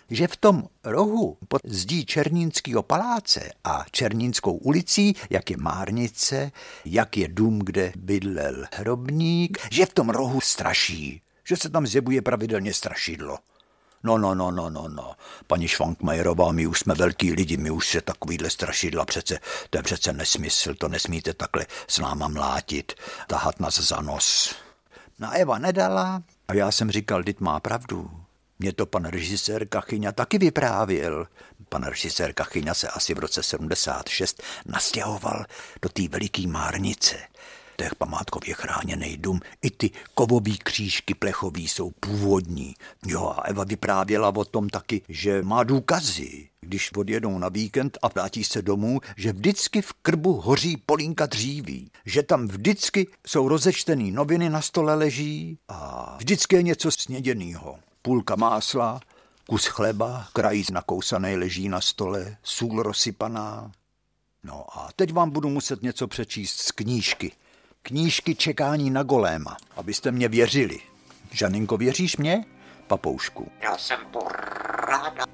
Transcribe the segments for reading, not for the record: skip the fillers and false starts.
že v tom rohu pod zdí Černínského paláce a Černínskou ulicí, jak je márnice, jak je dům, kde bydlel hrobník, že v tom rohu straší, že se tam zjevuje pravidelně strašidlo. No, paní Švankmajerová, my už jsme velký lidi, my už se takovýhle strašidla přece, to je přece nesmysl, to nesmíte takhle s náma mlátit, tahat nás za nos. No Eva nedala a já jsem říkal, dit má pravdu. Mě to pan režisér Kachyňa taky vyprávěl. Pan režisér Kachyňa se asi v roce 76 nastěhoval do té veliký márnice. To je památkově chráněný dům. I ty kovový křížky plechový jsou původní. Jo, a Eva vyprávěla o tom taky, že má důkazy, když odjedou na víkend a vrátí se domů, že vždycky v krbu hoří polínka dříví. Že tam vždycky jsou rozečtený noviny, na stole leží a vždycky je něco sněděnýho. Půlka másla, kus chleba, krajíc nakousaný leží na stole, sůl rozsypaná. No a teď vám budu muset něco přečíst z knížky. Knížky Čekání na Goléma, abyste mě věřili. Žaninko, věříš mě? Papoušku. Já jsem to ráda.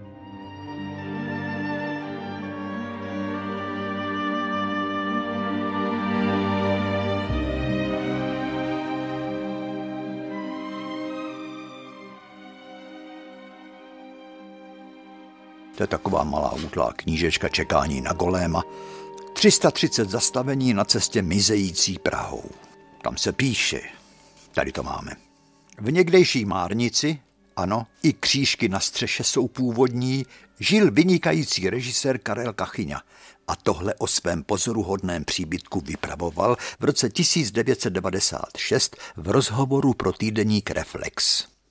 To je taková malá útlá knížečka Čekání na Goléma. 330 zastavení na cestě mizející Prahou. Tam se píše, tady to máme. V někdejší márnici, ano, i křížky na střeše jsou původní, žil vynikající režisér Karel Kachyňa a tohle o svém pozoruhodném příbytku vypravoval v roce 1996 v rozhovoru pro týdeník Reflex.